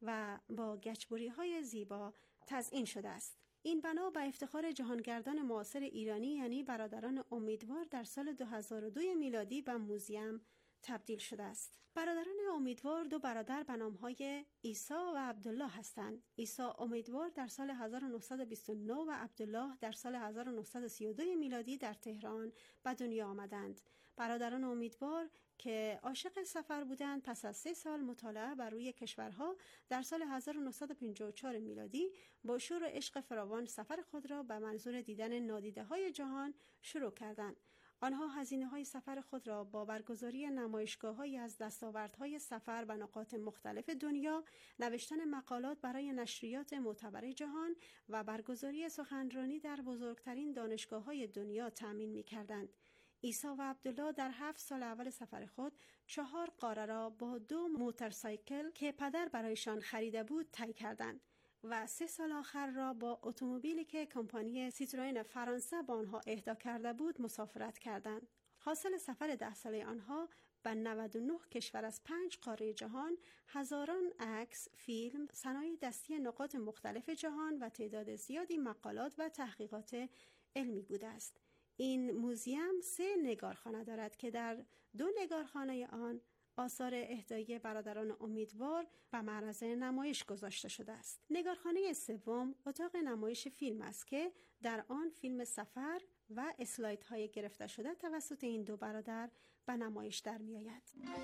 و با گچبری‌های زیبا تزئین شده است. این بنا به افتخار جهانگردان معاصر ایرانی یعنی برادران امیدوار در سال دو هزار و دو میلادی به موزیم تبدیل شده است. برادران امیدوار دو برادر به نام‌های عیسی و عبدالله هستند. عیسی امیدوار در سال هزار و نهصد و بیست و نه و عبدالله در سال هزار و نهصد و سی و دو میلادی در تهران به دنیا آمدند. برادران امیدوار که عاشق سفر بودند پس از سه سال مطالعه بر روی کشورها در سال هزار و نهصد و پنجاه و چهار میلادی با شور و عشق فراوان سفر خود را به منظور دیدن نادیده‌های جهان شروع کردند. آنها هزینه‌های سفر خود را با برگزاری نمایشگاه‌هایی از دستاوردهای سفر به نقاط مختلف دنیا، نوشتن مقالات برای نشریات معتبر جهان و برگزاری سخنرانی در بزرگترین دانشگاه‌های دنیا تأمین می‌کردند. عیسی و عبدالله در هفت سال اول سفر خود چهار قاره را با دو موتورسایکل که پدر برایشان خریده بود طی کردند و سه سال آخر را با اتومبیلی که کمپانی سیتروئن فرانسه به آنها اهدا کرده بود مسافرت کردند. حاصل سفر ده ساله آنها به نود و نه کشور از پنج قاره جهان، هزاران عکس، فیلم، صنایع دستی نقاط مختلف جهان و تعداد زیادی مقالات و تحقیقات علمی بوده است. این موزیم سه نگارخانه دارد که در دو نگارخانه آن آثار اهدایی برادران امیدوار به معرض نمایش گذاشته شده است. نگارخانه سوم اتاق نمایش فیلم است که در آن فیلم سفر و اسلایدهای گرفته شده توسط این دو برادر به نمایش در می آید.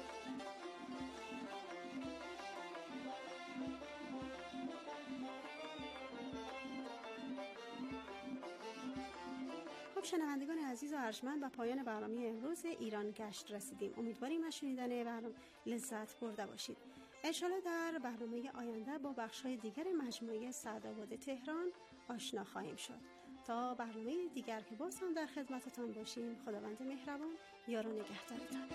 شنوندگان عزیز و ارجمند به پایان برنامه امروز ایران گشت رسیدیم. امیدواریم از شنیدن برنامه لذت برده باشید. انشالله در برنامه آینده با بخش‌های دیگر مجموعه سعدآباد تهران آشنا خواهیم شد. تا برنامه دیگر که باز هم در خدمتتان باشیم، خداوند مهربان یار و نگهدارتان.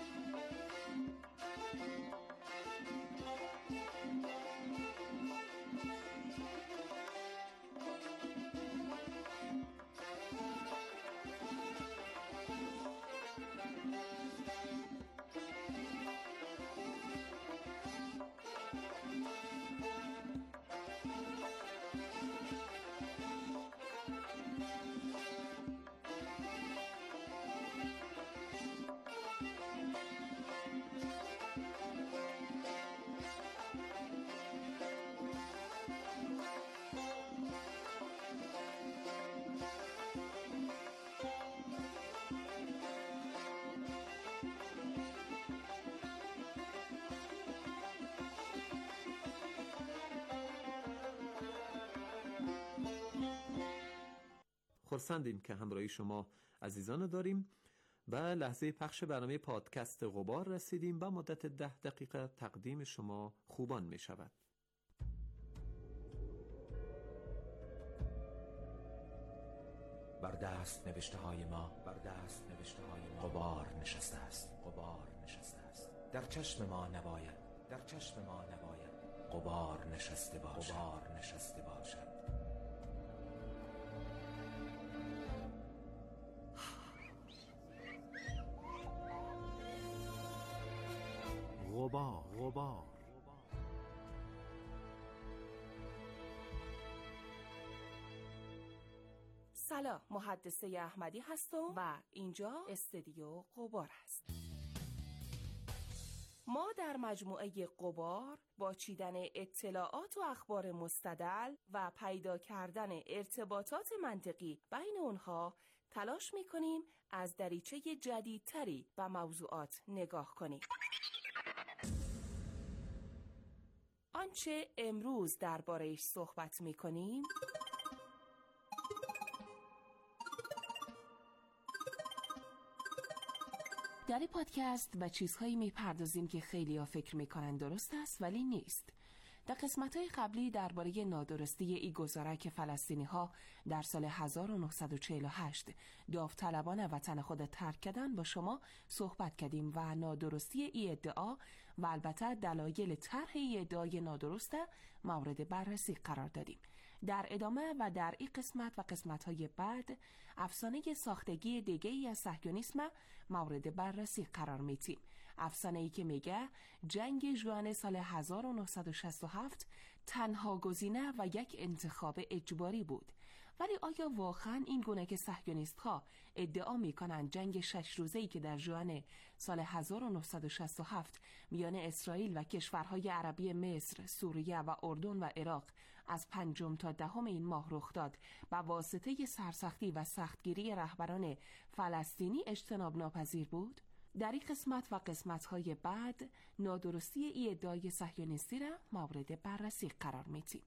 خرسندیم که همراهی شما عزیزان داریم و لحظه پخش برنامه پادکست غبار رسیدیم و مدت ده دقیقه تقدیم شما خوبان می شود. بر دست نوشته های ما بر دست نوشته های ما غبار نشسته است غبار نشسته است در چشم ما نباید در چشم ما نباید غبار نشسته باشد غبار نشسته باشد غبار غبار سلام، محدثه احمدی هستم و اینجا استودیو غبار است. ما در مجموعه غبار با چیدن اطلاعات و اخبار مستدل و پیدا کردن ارتباطات منطقی بین اونها تلاش می‌کنیم از دریچه جدیدتری به موضوعات نگاه کنیم. آنچه امروز درباره‌اش صحبت می‌کنیم در این پادکست به چیزهایی میپردازیم که خیلی ها فکر میکنن درست است ولی نیست. در قسمت‌های قبلی درباره نادرستی ای گزارک فلسطینی ها در سال هزار و نهصد و چهل و هشت داوطلبان وطن خود ترک کردن با شما صحبت کردیم و نادرستی ای ادعا و البته دلایل طرح ای ادعای نادرست مورد بررسی قرار دادیم. در ادامه و در این قسمت و قسمت‌های بعد افسانه ساختگی دیگه‌ای از صهیونیسم مورد بررسی قرار می‌دیم. افسانه‌ای که میگه جنگ ژوئن سال هزار و نهصد و شصت و هفت تنها گزینه و یک انتخاب اجباری بود. ولی آیا واقعاً این گونه که صهیونیست‌ها ادعا می‌کنند جنگ شش روزه‌ای که در ژوئن سال هزار و نهصد و شصت و هفت میان اسرائیل و کشورهای عربی مصر، سوریه و اردن و عراق از پنجم تا دهم این ماه رخ داد با واسطه سرسختی و سختگیری رهبران فلسطینی اجتناب ناپذیر بود؟ در این قسمت و قسمت‌های بعد نادرستی ای ادعای صهیونیستی را مورد بررسی قرار می‌دیم.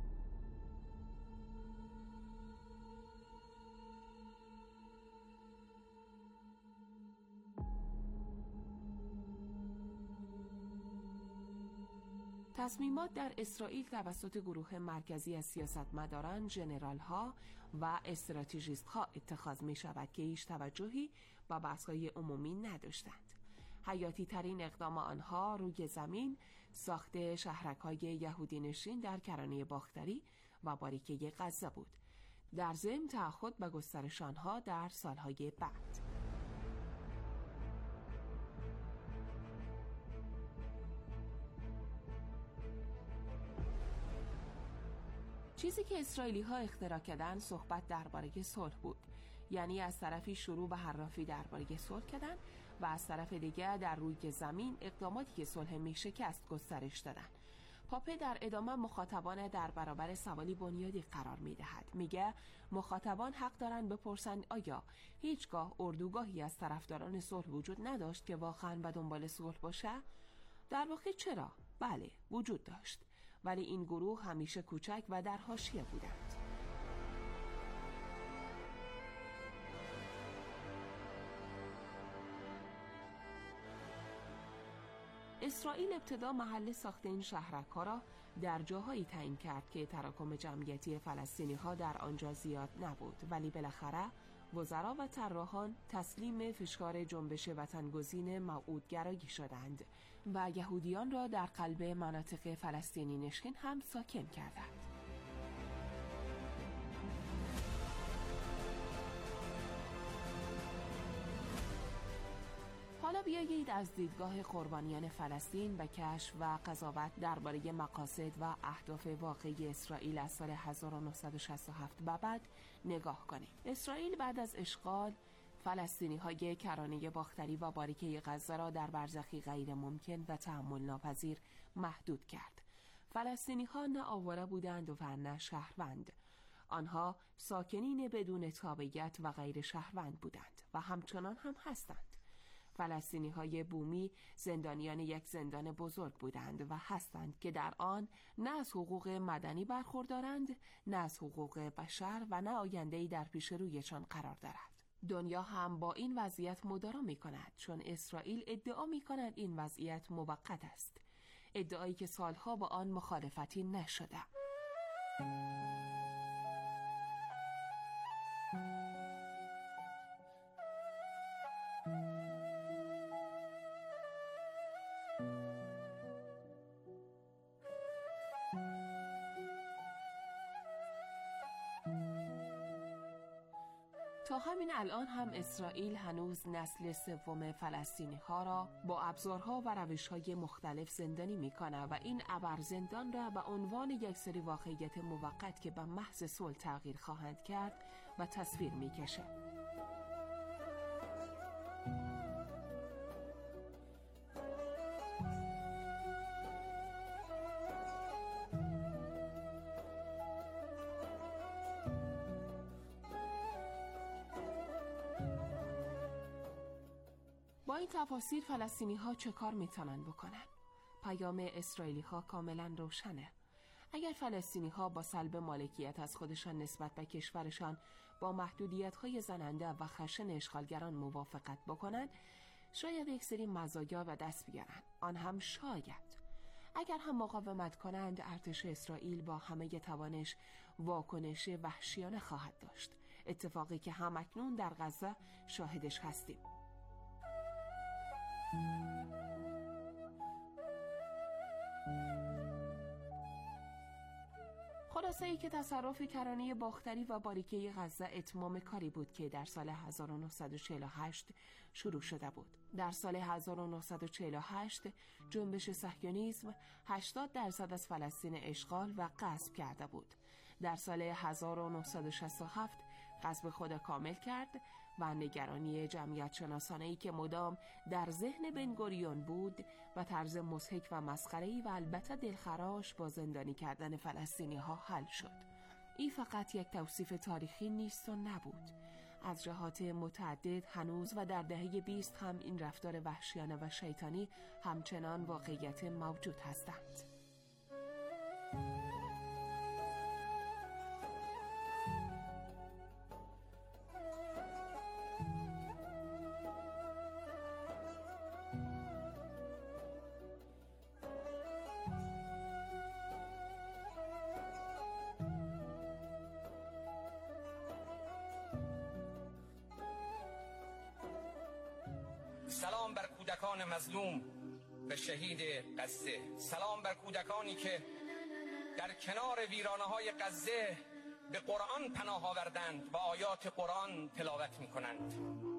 تصمیمات در اسرائیل توسط گروه مرکزی از سیاستمداران، ژنرال‌ها و استراتژیست‌ها اتخاذ می‌شود که هیچ توجهی با بحث‌های عمومی نداشتند. حیاتی ترین اقدام آنها روی زمین ساخت شهرک‌های یهودی نشین در کرانه باختری و باریکه غزه بود. در ضمن تعهد به گسترش آنها در سالهای بعد. چیزی که اسرائیلی ها اختراع کردن صحبت درباره صلح بود، یعنی از طرفی شروع به حرافی درباره صلح کردن و از طرف دیگه در روی زمین اقداماتی که صلح می شکست گسترش دادن. پاپه در ادامه مخاطبان در برابر سوالی بنیادی قرار می دهد. میگه مخاطبان حق دارن بپرسند آیا هیچگاه اردوگاهی از طرفداران صلح وجود نداشت که واقعا به دنبال صلح باشه؟ در واقع چرا؟ بله، وجود داشت. ولی این گروه همیشه کوچک و در حاشیه بودند. اسرائیل ابتدا محل ساخت این شهرک‌ها را در جاهایی تعیین کرد که تراکم جمعیتی فلسطینی ها در آنجا زیاد نبود، ولی بالاخره وزرا و طراحان تسلیم فشار جنبش وطنگزین موعودگرایی شدند و یهودیان را در قلب مناطق فلسطینی نشین هم ساکن کردند. حالا بیایید از دیدگاه قربانیان فلسطین به کشف و قضاوت درباره مقاصد و اهداف واقعی اسرائیل از سال هزار و نهصد و شصت و هفت به بعد نگاه کنیم. اسرائیل بعد از اشغال فلسطینی های کرانه باختری و باریکه غزه را در برزخی غیر ممکن و تحمل ناپذیر محدود کرد. فلسطینی ها نه آواره بودند و نه شهروند. آنها ساکنین بدون تابعیت و غیر شهروند بودند و همچنان هم هستند. فلسطینی های بومی زندانیان یک زندان بزرگ بودند و هستند که در آن نه از حقوق مدنی برخوردارند، نه از حقوق بشر و نه آینده‌ای در پیش رویشان قرار دارد. دنیا هم با این وضعیت مدارا می کند، چون اسرائیل ادعا می کند این وضعیت موقت است، ادعایی که سالها با آن مخالفتی نشده. تا همین الان هم اسرائیل هنوز نسل سوم فلسطینی ها را با ابزارها و روش های مختلف زندانی می کنه و این ابر زندان را به عنوان یک سری واقعیت موقت که به محض صلح تغییر خواهند کرد و تصویر می کشه. با این تفاسیر فلسطینی ها چه کار میتونن بکنن؟ پیام اسرائیلی ها کاملا روشنه. اگر فلسطینی ها با سلب مالکیت از خودشان نسبت به کشورشان با محدودیت های زننده و خشن اشغالگران موافقت بکنن، شاید یک سری مزایا و دست بیارن. آن هم شاید. اگر هم مقاومت کنند، ارتش اسرائیل با همه توانش واکنش وحشیانه خواهد داشت. اتفاقی که همکنون در غزه شاهدش هستیم. خلاصه ای که تصرف کرانه باختری و باریکه غزه اتمام کاری بود که در سال هزار و نهصد و چهل و هشت شروع شده بود. در سال هزار و نهصد و چهل و هشت جنبش صهیونیسم هشتاد درصد از فلسطین اشغال و غصب کرده بود. در سال هزار و نهصد و شصت و هفت غصب خود کامل کرد و نگرانی جمعیت شناسانه‌ای که مدام در ذهن بنگوریون بود و طرز مضحک و مسخره‌ای و البته دلخراش با زندانی کردن فلسطینی ها حل شد. این فقط یک توصیف تاریخی نیست و نبود. از جهات متعدد هنوز و در دهه بیست هم این رفتار وحشیانه و شیطانی همچنان واقعیت موجود هستند. سلام بر کودکان مظلوم و شهید غزه. سلام بر کودکانی که در کنار ویرانه‌های غزه به قرآن پناه آوردند و آیات قرآن تلاوت می‌کنند.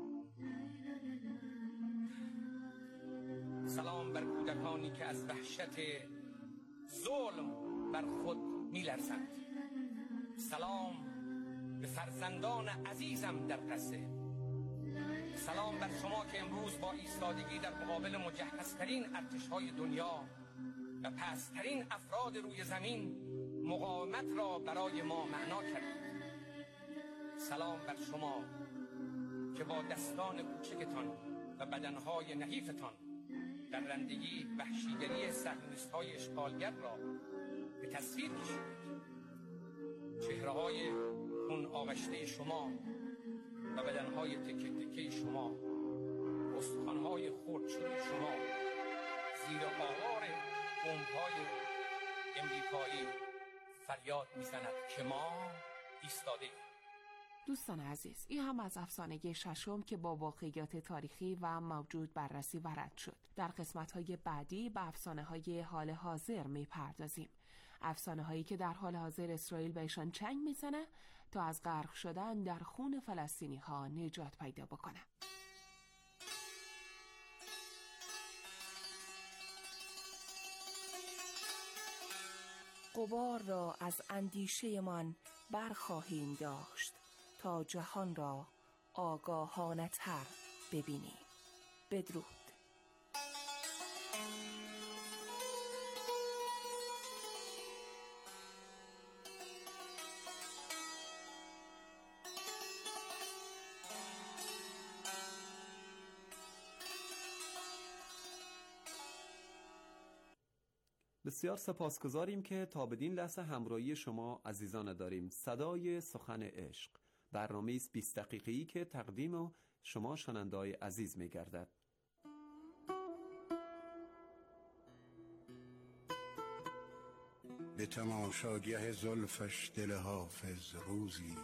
سلام بر کودکانی که از وحشت ظلم بر خود می‌لرزند. سلام به فرزندان عزیزم در غزه. سلام بر شما که امروز با ایستادگی در مقابل مجهزترین ارتش‌های دنیا و پست‌ترین افراد روی زمین مقاومت را برای ما معنا کردید. سلام بر شما که با دستان کوچکتان و بدنهای نحیفتان در رندگی وحشیگری صهیونیست‌های اشغالگر را به تصویر کشیدید. چهره‌های خون آغشته شما و بدنهای تکه تکه شما، استخوان‌های خرد شده شما زیر آوار بمب‌های امریکایی فریاد می‌زند که ما ایستاده. دوستان عزیز، این هم از افسانه ششم که با واقعیات تاریخی و موجود بررسی و رد شد. در قسمت‌های بعدی به افسانه‌های حال حاضر می‌پردازیم. افسانه‌هایی که در حال حاضر اسرائیل بهشان چنگ می‌زنه تا از غرق شدن در خون فلسطینی ها نجات پیدا بکنه. غبار را از اندیشه من برخواهیم داشت تا جهان را آگاهانه تر ببینیم. بدرود. بسیار سپاسگزاریم که تا بدین لحظه همراهی شما عزیزان داریم. صدای سخن عشق، برنامه است بیست دقیقه‌ای که تقدیم شما شنونده‌های عزیز می‌گردد. به تماشاگه زلفش دل حافظ روزی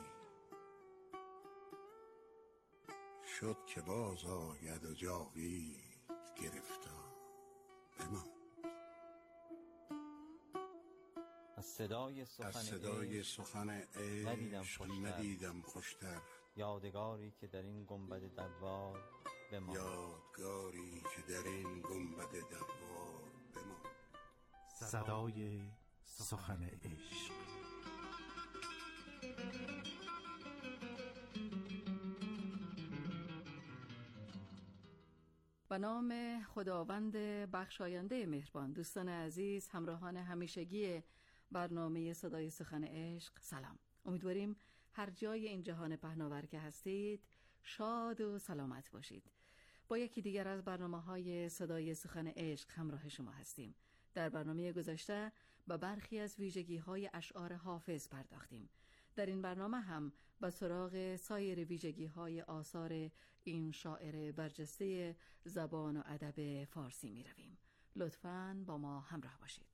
شد که باز آید و جاوید گرفتار بمان. از صدای سخن, از صدای سخن عشق ندیدم خوشتر، یادگاری که در این گنبد دوار بمان. یادگاری که در این گنبد دوار بمان. صدای سخن عشق. به نام خداوند بخشاینده مهربان، دوستان عزیز، همراهان همیشگی برنامه صدای سخن عشق، سلام. امیدواریم هر جای این جهان پهناور که هستید شاد و سلامت باشید. با یکی دیگر از برنامه‌های صدای سخن عشق همراه شما هستیم. در برنامه گذشته به برخی از ویژگی‌های اشعار حافظ پرداختیم. در این برنامه هم به سراغ سایر ویژگی‌های آثار این شاعر برجسته زبان و ادب فارسی می رویم. لطفاً با ما همراه باشید.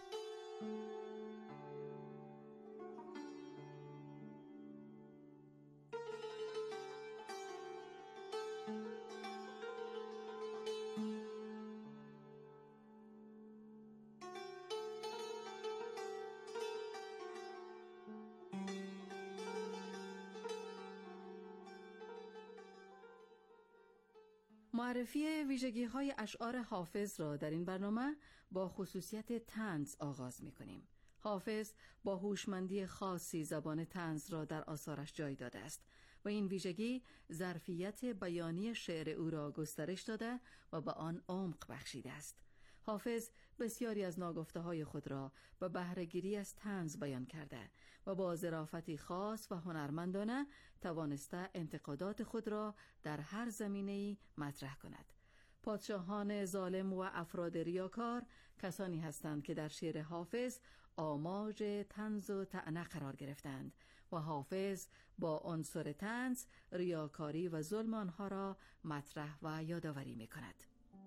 معرفی ویژگی‌های اشعار حافظ را در این برنامه با خصوصیت طنز آغاز می‌کنیم. حافظ با هوشمندی خاصی زبان طنز را در آثارش جای داده است و این ویژگی ظرفیت بیانی شعر او را گسترش داده و به آن عمق بخشیده است. حافظ بسیاری از ناگفته‌های خود را به بهره‌گیری از طنز بیان کرده و با ظرافتی خاص و هنرمندانه توانسته انتقادات خود را در هر زمینه‌ای مطرح کند. پادشاهان ظالم و افراد ریاکار کسانی هستند که در شعر حافظ آماج طنز و طعنه قرار گرفتند و حافظ با عنصر طنز ریاکاری و ظلم آنها را مطرح و یادآوری می‌کند.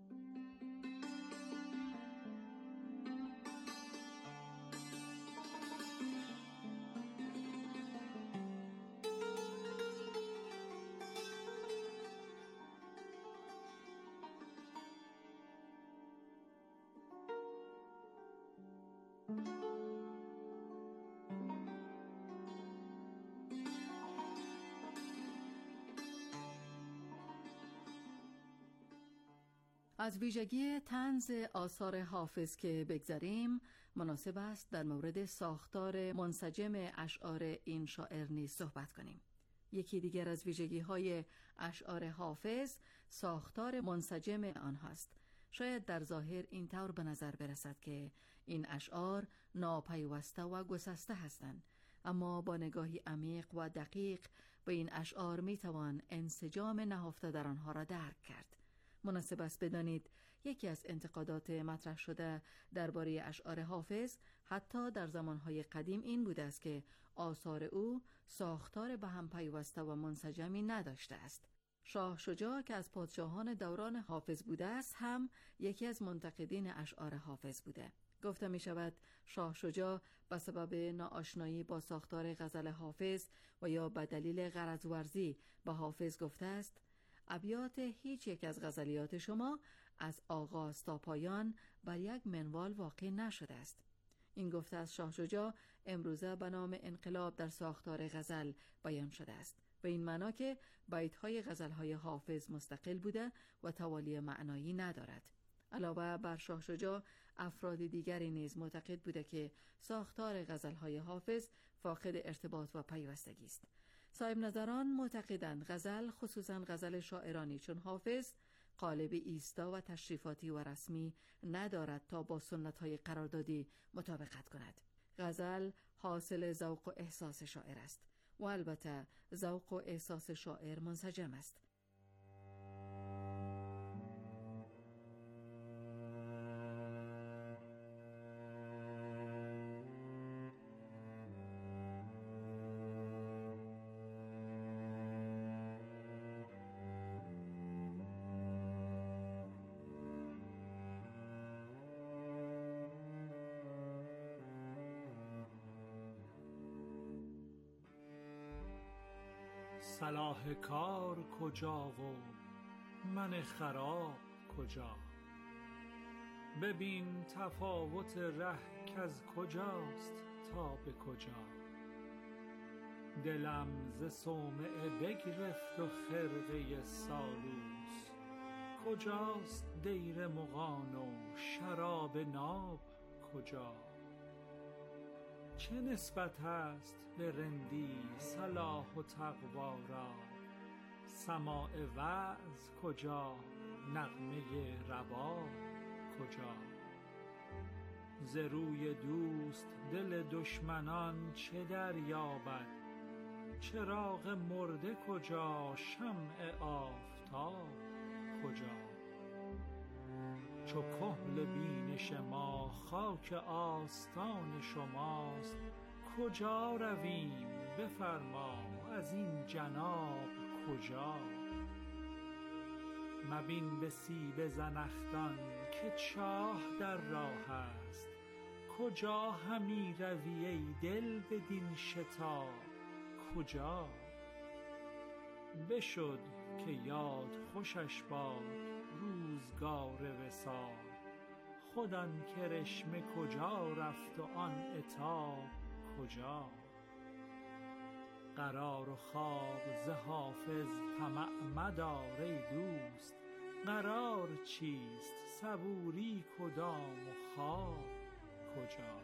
از ویژگی طنز آثار حافظ که بگذریم، مناسب است در مورد ساختار منسجم اشعار این شاعر نیز صحبت کنیم. یکی دیگر از ویژگی‌های اشعار حافظ ساختار منسجم آنهاست. شاید در ظاهر این طور به نظر برسد که این اشعار ناپیوسته و گسسته هستند، اما با نگاهی عمیق و دقیق به این اشعار میتوان انسجام نهفته در آنها را درک کرد. مناسب است بدانید یکی از انتقادات مطرح شده درباره اشعار حافظ حتی در زمانهای قدیم این بوده است که آثار او ساختار به هم پیوسته و منسجمی نداشته است. شاه شجاع که از پادشاهان دوران حافظ بوده است هم یکی از منتقدین اشعار حافظ بوده. گفته می شود شاه شجاع به سبب ناآشنایی با ساختار غزل حافظ و یا به دلیل غرض ورزی به حافظ گفته است: ابیات هیچ یک از غزلیات شما از آغاز تا پایان بر یک منوال واقع نشده است. این گفته از شاه شجاع امروزه به نام انقلاب در ساختار غزل بیان شده است، به این معنا که بیت‌های غزل‌های حافظ مستقل بوده و توالی معنایی ندارد. علاوه بر شاه شجاع، افراد دیگری نیز معتقد بوده که ساختار غزل‌های حافظ فاقد ارتباط و پیوستگی است. صاحب نظران معتقدند غزل، خصوصا غزل شاعرانی چون حافظ، قالب ایستا و تشریفاتی و رسمی ندارد تا با سنت‌های قراردادی مطابقت کند. غزل حاصل ذوق و احساس شاعر است و البته ذوق و احساس شاعر منسجم است. صلاح کار کجا و من خراب کجا؟ ببین تفاوت ره کز کجاست تا به کجا. دلم ز صومعه بگرفت و خرقه سالوس، کجاست دیر مغان و شراب ناب کجا؟ چه نسبت است به رندی صلاح و تقوا را؟ سماع وعظ کجا، نغمه رباب کجا؟ ز روی دوست دل دشمنان چه دریابد؟ چراغ مرده کجا، شمع آفتاب کجا؟ چو کحل بینش ما خاک آستان شماست، کجا رویم بفرما از این جناب کجا؟ مبین به سیب زنخدان که چاه در راه است، کجا همی روی ای دل بدین شتاب کجا؟ بشد که یاد خوشش باد روزگار وصال، خود آن کرشمه کجا رفت و آن عتاب کجا؟ قرار و خواب ز حافظ طمع مدار ای دوست، قرار چیست صبوری کدام و خواب کجا؟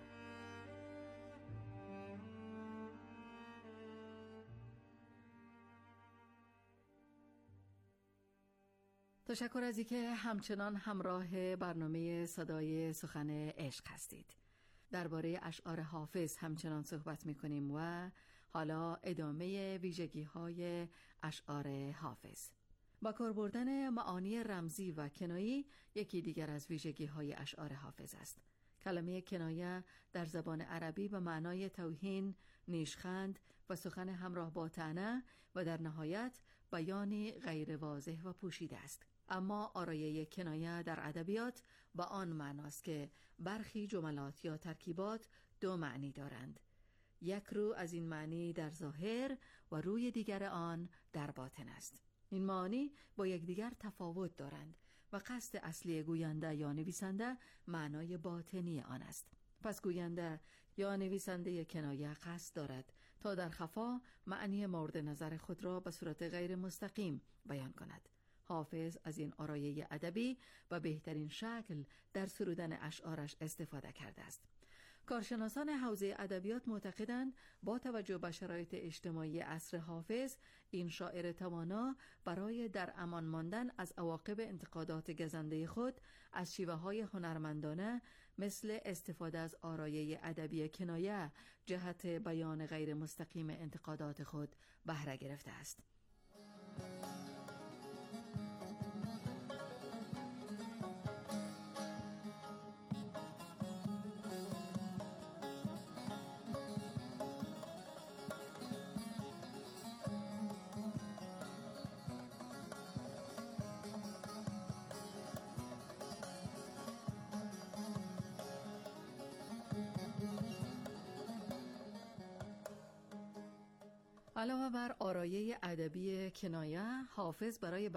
تشکر از اینکه همچنان همراه برنامه صدای سخن عشق هستید. درباره اشعار حافظ همچنان صحبت می‌کنیم و حالا ادامه ویژگی‌های اشعار حافظ. با کار بردن معانی رمزی و کنایی یکی دیگر از ویژگی‌های اشعار حافظ است. کلمه کنایه در زبان عربی به معنای توهین، نیشخند و سخن همراه با طعنه و در نهایت بیانی غیر واضح و پوشیده است. اما آرایه کنایه در ادبیات با آن معناست که برخی جملات یا ترکیبات دو معنی دارند. یک رو از این معنی در ظاهر و روی دیگر آن در باطن است. این معانی با یکدیگر تفاوت دارند و قصد اصلی گوینده یا نویسنده معنای باطنی آن است. پس گوینده یا نویسنده کنایه قصد دارد تا در خفا معنی مورد نظر خود را به صورت غیر مستقیم بیان کند. حافظ از این آرایه ادبی به بهترین شکل در سرودن اشعارش استفاده کرده است. کارشناسان حوزه ادبیات معتقدند با توجه به شرایط اجتماعی عصر حافظ، این شاعر توانا برای در امان ماندن از عواقب انتقادات گزنده خود از شیوه‌های هنرمندانه مثل استفاده از آرایه ادبی کنایه جهت بیان غیر مستقیم انتقادات خود بهره گرفته است. علاوه بر آرایه ادبی کنایه، حافظ برای